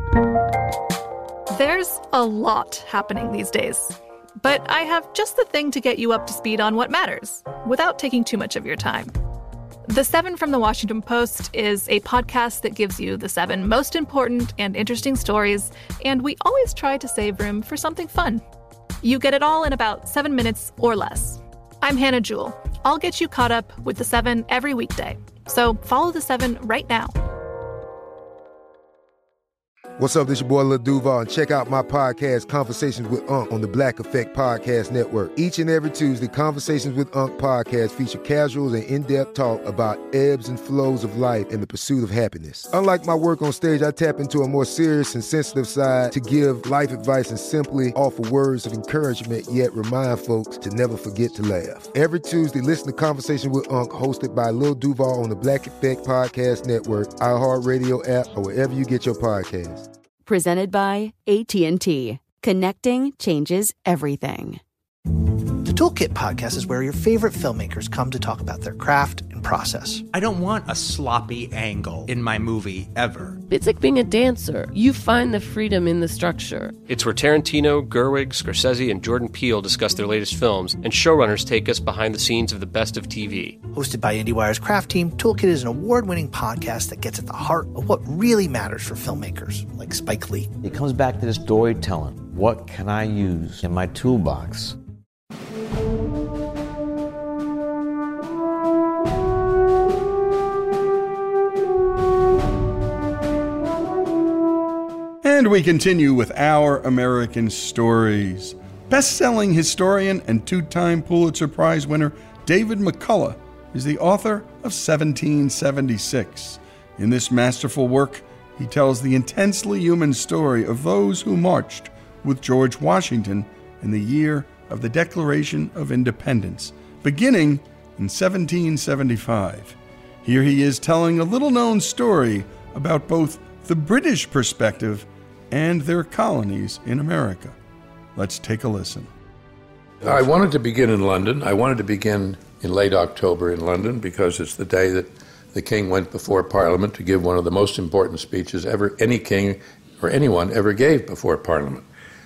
There's a lot happening these days, but I have just the thing to get you up to speed on what matters, without taking too much of your time. The 7 from the Washington Post is a podcast that gives you the 7 most important and interesting stories, and we always try to save room for something fun. You get it all in about 7 minutes or less. I'm Hannah Jewell. I'll get you caught up with the 7 every weekday. So follow the 7 right now. What's up, this your boy Lil Duval, and check out my podcast, Conversations with Unc, on the Black Effect Podcast Network. Each and every Tuesday, Conversations with Unc podcast feature casual and in-depth talk about ebbs and flows of life and the pursuit of happiness. Unlike my work on stage, I tap into a more serious and sensitive side to give life advice and simply offer words of encouragement, yet remind folks to never forget to laugh. Every Tuesday, listen to Conversation with Unc, hosted by Lil Duval on the Black Effect Podcast Network, iHeartRadio app, or wherever you get your podcasts. Presented by AT&T. Connecting changes everything. The Toolkit podcast is where your favorite filmmakers come to talk about their craft and process. I don't want a sloppy angle in my movie, ever. It's like being a dancer. You find the freedom in the structure. It's where Tarantino, Gerwig, Scorsese, and Jordan Peele discuss their latest films, and showrunners take us behind the scenes of the best of TV. Hosted by IndieWire's craft team, Toolkit is an award-winning podcast that gets at the heart of what really matters for filmmakers, like Spike Lee. It comes back to the storytelling. What can I use in my toolbox? And we continue with Our American Stories. Best-selling historian and 2-time Pulitzer Prize winner David McCullough is the author of 1776. In this masterful work, he tells the intensely human story of those who marched with George Washington in the year of the Declaration of Independence, beginning in 1775. Here he is telling a little-known story about both the British perspective and their colonies in America. Let's take a listen. I wanted to begin in London. I wanted to begin in late October in London because it's the day that the king went before Parliament to give one of the most important speeches ever any king or anyone ever gave before Parliament.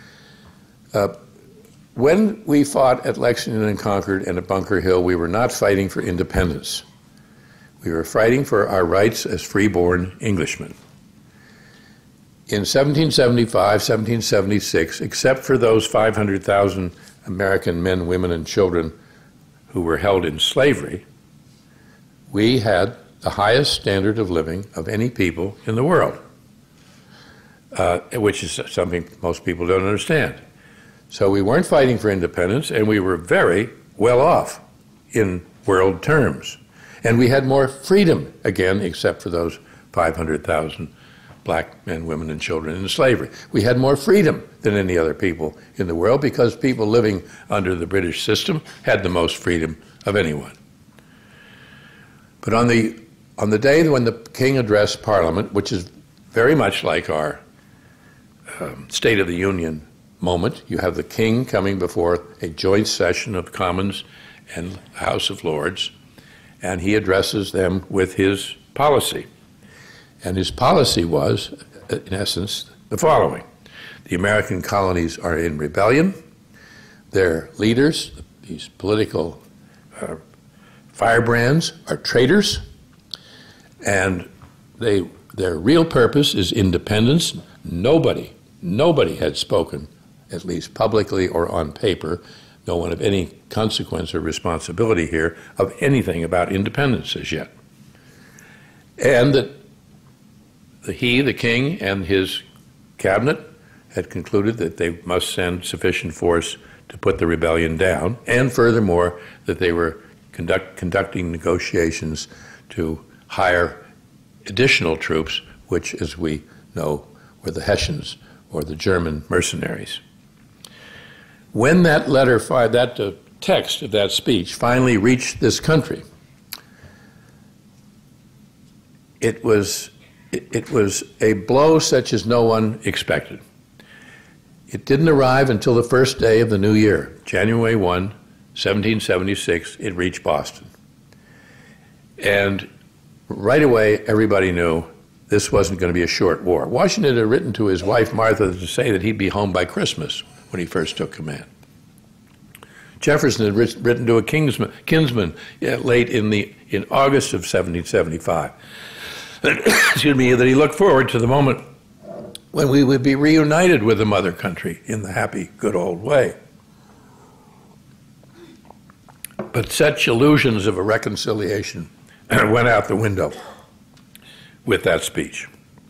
When we fought at Lexington and Concord and at Bunker Hill, we were not fighting for independence. We were fighting for our rights as free-born Englishmen. In 1775, 1776, except for those 500,000 American men, women, and children who were held in slavery, we had the highest standard of living of any people in the world, which is something most people don't understand. So we weren't fighting for independence, and we were very well off in world terms. And we had more freedom, again, except for those 500,000 black men, women, and children in slavery. We had more freedom than any other people in the world because people living under the British system had the most freedom of anyone. But on the day when the king addressed Parliament, which is very much like our State of the Union moment, you have the king coming before a joint session of Commons and House of Lords, and he addresses them with his policy. And his policy was, in essence, the following. The American colonies are in rebellion. Their leaders, these political firebrands, are traitors. And their real purpose is independence. Nobody had spoken, at least publicly or on paper, no one of any consequence or responsibility here, of anything about independence as yet. And that the king, and his cabinet had concluded that they must send sufficient force to put the rebellion down, and furthermore, that they were conducting negotiations to hire additional troops, which, as we know, were the Hessians, or the German mercenaries. When that letter, that text of that speech finally reached this country, it was a blow such as no one expected. It didn't arrive until the first day of the new year, January 1, 1776, it reached Boston. And right away, everybody knew this wasn't going to be a short war. Washington had written to his wife, Martha, to say that he'd be home by Christmas when he first took command. Jefferson had written to a kinsman late in August of 1775, excuse me, that he looked forward to the moment when we would be reunited with the mother country in the happy, good old way. But such illusions of a reconciliation went out the window with that speech.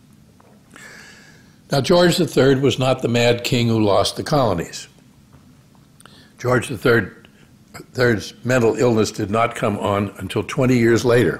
Now, George III was not the mad king who lost the colonies. George III's mental illness did not come on until 20 years later.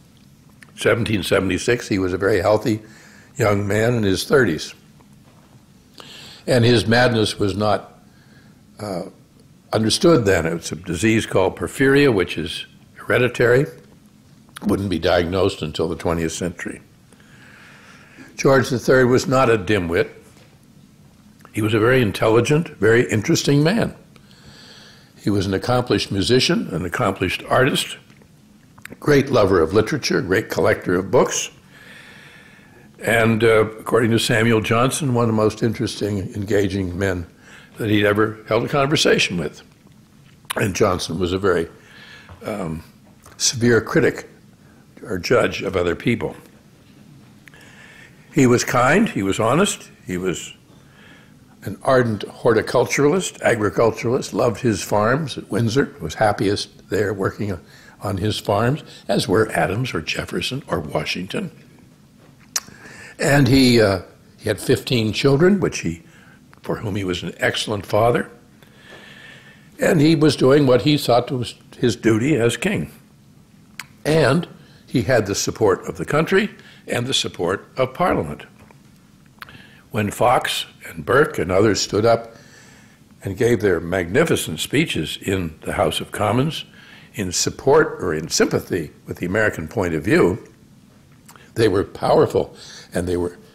1776, he was a very healthy young man in his 30s. And his madness was not understood then. It's a disease called porphyria, which is hereditary, wouldn't be diagnosed until the 20th century. George III was not a dimwit. He was a very intelligent, very interesting man. He was an accomplished musician, an accomplished artist, great lover of literature, great collector of books, and according to Samuel Johnson, one of the most interesting, engaging men that he'd ever held a conversation with. And Johnson was a very severe critic or judge of other people. He was kind, he was honest, he was an ardent horticulturalist, agriculturalist, loved his farms at Windsor, was happiest there working on his farms, as were Adams or Jefferson or Washington. And he had 15 children, for whom he was an excellent father. And he was doing what he thought was his duty as king. And he had the support of the country and the support of Parliament. When Fox and Burke and others stood up and gave their magnificent speeches in the House of Commons in support or in sympathy with the American point of view, they were powerful, and they were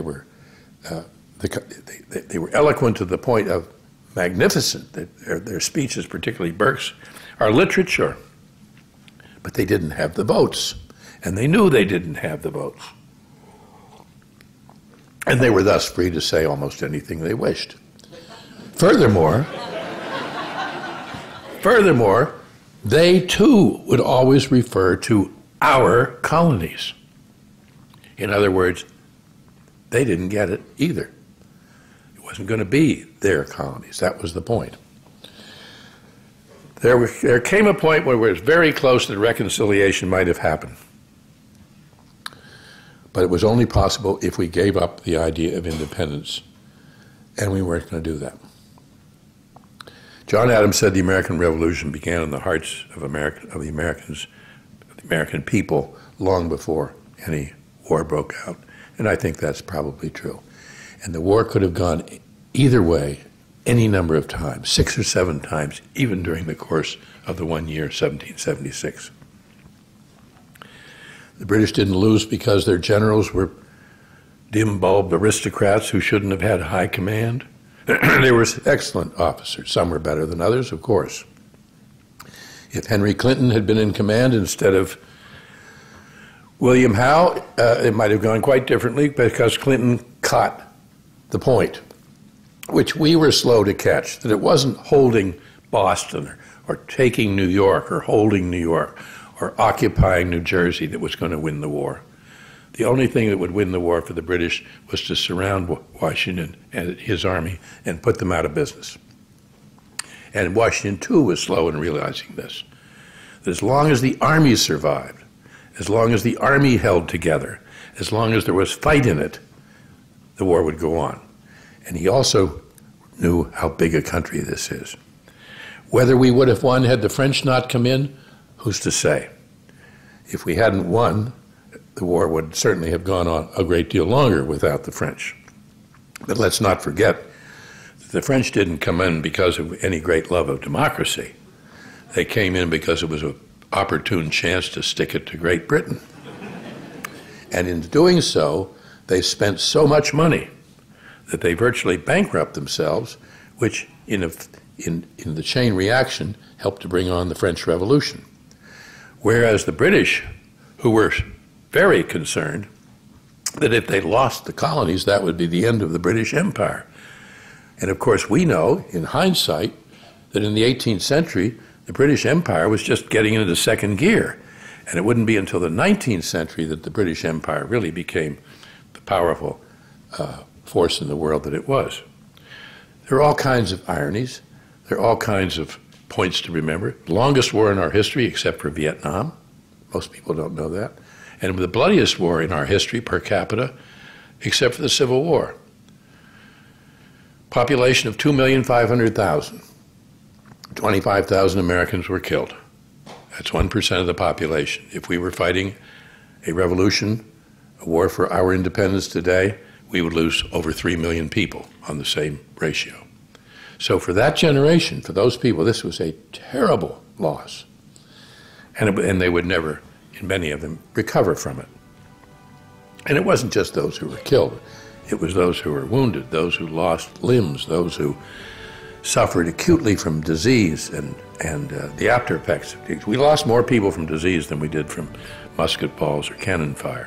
eloquent to the point of magnificent. Their speeches, particularly Burke's, are literature. But they didn't have the votes, and they knew they didn't have the votes. And they were thus free to say almost anything they wished. Furthermore, they too would always refer to our colonies. In other words, they didn't get it either. It wasn't going to be their colonies. That was the point. There came a point where it was very close that reconciliation might have happened. But it was only possible if we gave up the idea of independence, and we weren't going to do that. John Adams said the American Revolution began in the hearts of the American people long before any war broke out, and I think that's probably true. And the war could have gone either way any number of times, 6 or 7 times, even during the course of the 1 year, 1776. The British didn't lose because their generals were dim-bulbed aristocrats who shouldn't have had high command. They were excellent officers. Some were better than others, of course. If Henry Clinton had been in command instead of William Howe, it might have gone quite differently, because Clinton caught the point, which we were slow to catch, that it wasn't holding Boston or taking New York or holding New York or occupying New Jersey that was going to win the war. The only thing that would win the war for the British was to surround Washington and his army and put them out of business. And Washington, too, was slow in realizing this, that as long as the army survived, as long as the army held together, as long as there was fight in it, the war would go on. And he also knew how big a country this is. Whether we would have won had the French not come in, who's to say? If we hadn't won, the war would certainly have gone on a great deal longer without the French. But let's not forget that the French didn't come in because of any great love of democracy. They came in because it was an opportune chance to stick it to Great Britain. And in doing so, they spent so much money that they virtually bankrupt themselves, which in the chain reaction helped to bring on the French Revolution. Whereas the British, who were very concerned that if they lost the colonies, that would be the end of the British Empire. And of course, we know, in hindsight, that in the 18th century, the British Empire was just getting into second gear. And it wouldn't be until the 19th century that the British Empire really became the powerful force in the world that it was. There are all kinds of ironies. There are all kinds of points to remember. The longest war in our history, except for Vietnam. Most people don't know that. And the bloodiest war in our history per capita, except for the Civil War. Population of 2,500,000. 25,000 Americans were killed. That's 1% of the population. If we were fighting a revolution, a war for our independence today, we would lose over 3 million people on the same ratio. So for that generation, for those people, this was a terrible loss. And they would never, in many of them, recover from it. And it wasn't just those who were killed. It was those who were wounded, those who lost limbs, those who suffered acutely from disease and the after effects. We lost more people from disease than we did from musket balls or cannon fire.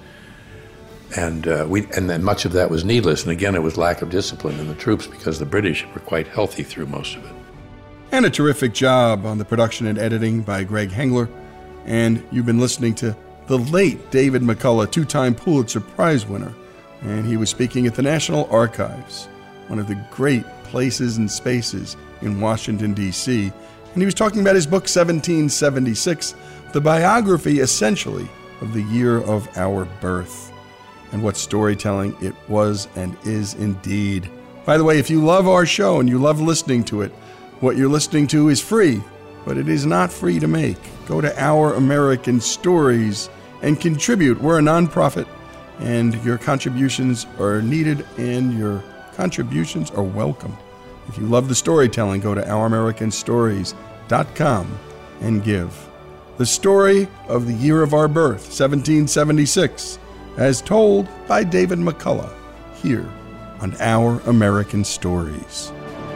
And then much of that was needless. And again, it was lack of discipline in the troops because the British were quite healthy through most of it. And a terrific job on the production and editing by Greg Hengler. And you've been listening to the late David McCullough, two-time Pulitzer Prize winner. And he was speaking at the National Archives, one of the great places and spaces in Washington, D.C. And he was talking about his book, 1776, the biography, essentially, of the year of our birth. And what storytelling it was and is indeed. By the way, if you love our show and you love listening to it, what you're listening to is free, but it is not free to make. Go to Our American Stories and contribute. We're a nonprofit, and your contributions are needed, and your contributions are welcome. If you love the storytelling, go to ouramericanstories.com and give. The story of the year of our birth, 1776, as told by David McCullough, here on Our American Stories.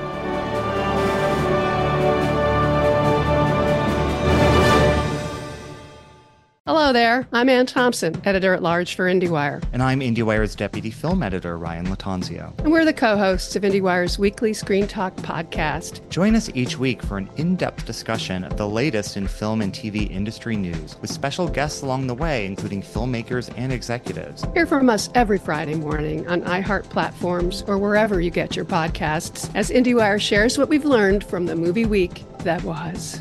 Hello there, I'm Ann Thompson, editor-at-large for IndieWire. And I'm IndieWire's deputy film editor, Ryan Latanzio. And we're the co-hosts of IndieWire's weekly Screen Talk podcast. Join us each week for an in-depth discussion of the latest in film and TV industry news, with special guests along the way, including filmmakers and executives. Hear from us every Friday morning on iHeart platforms or wherever you get your podcasts, as IndieWire shares what we've learned from the movie week that was.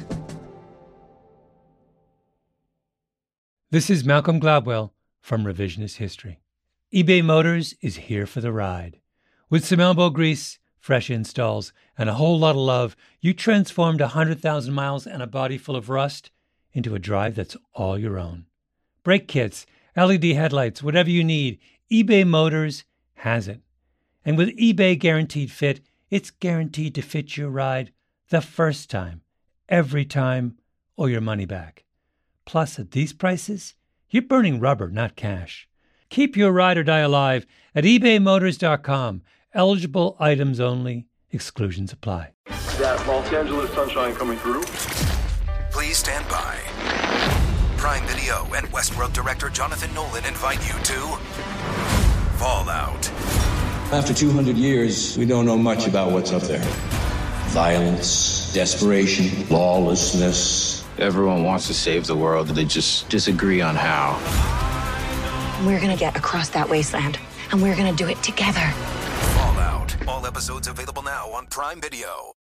This is Malcolm Gladwell from Revisionist History. eBay Motors is here for the ride. With some elbow grease, fresh installs, and a whole lot of love, you transformed 100,000 miles and a body full of rust into a drive that's all your own. Brake kits, LED headlights, whatever you need, eBay Motors has it. And with eBay Guaranteed Fit, it's guaranteed to fit your ride the first time, every time, or your money back. Plus, at these prices, you're burning rubber, not cash. Keep your ride or die alive at ebaymotors.com. Eligible items only. Exclusions apply. That Los Angeles sunshine coming through. Please stand by. Prime Video and Westworld director Jonathan Nolan invite you to Fallout. After 200 years, we don't know much about what's up there. Violence, desperation, lawlessness. Everyone wants to save the world, they just disagree on how. We're gonna get across that wasteland, and we're gonna do it together. Fallout. All episodes available now on Prime Video.